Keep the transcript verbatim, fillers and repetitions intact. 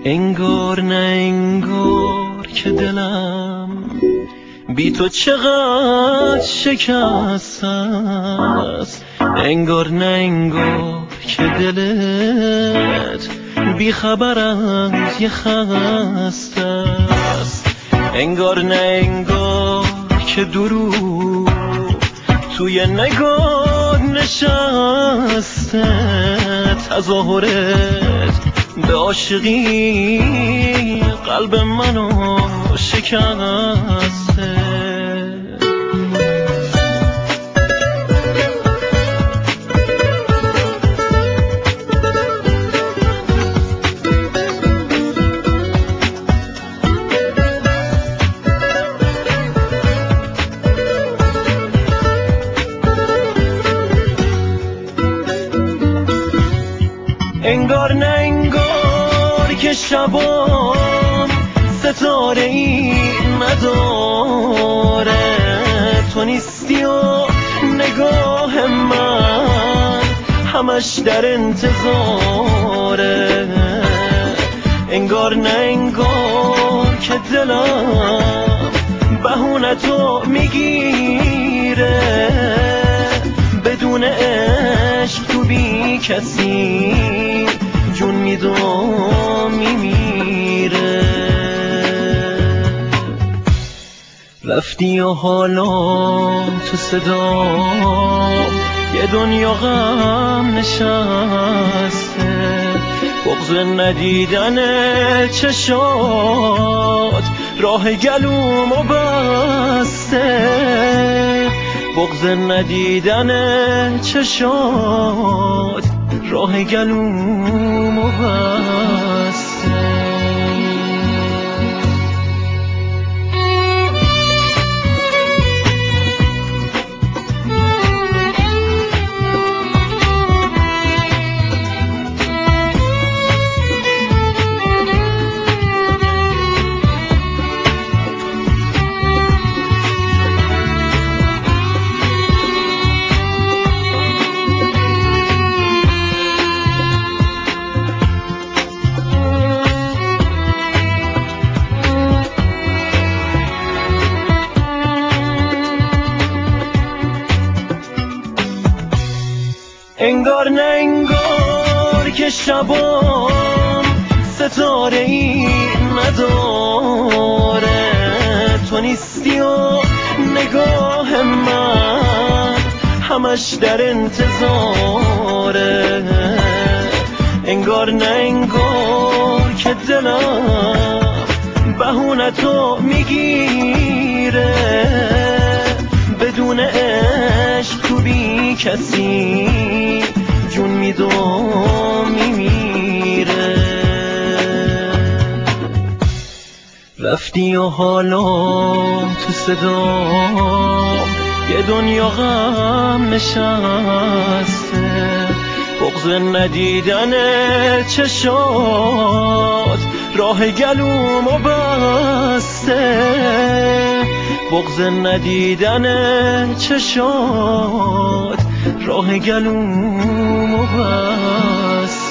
انگار نه انگار که دلم بی تو چقدر شکست است. انگار نه انگار که دلت بی خبر از یه خسته است. انگار نه انگار که دروغ توی نگاه نشسته، تظاهرت به عاشقی قلب منو شکسته. انگار نه انگار که شبام ستاره ای نداره، تو نیستی و نگاه من همش در انتظاره. انگار نه انگار که دلم بهونتو میگیره، بدون عشق تو بی کسی جون میدو میمیره. رفتی و حالا تو صدا یه دنیا غم نشسته، بغض ندیدن چشات راه گلومو بسته. بغض ندیدن چشات راه گلومو بسته. انگار نه انگار که شبام ستاره ای نداره، تو نیستی و نگاه من همش در انتظاره. انگار نه انگار که دلم بهونتو میگیره، بدون عشق تو بی کسی جون میدو میمیره. رفتی و حالا تو صدا یه دنیا غم نشسته، بغض ندیدن چشات راه گلومو بسته. بغض ندیدن چشات راه گلومو بسته.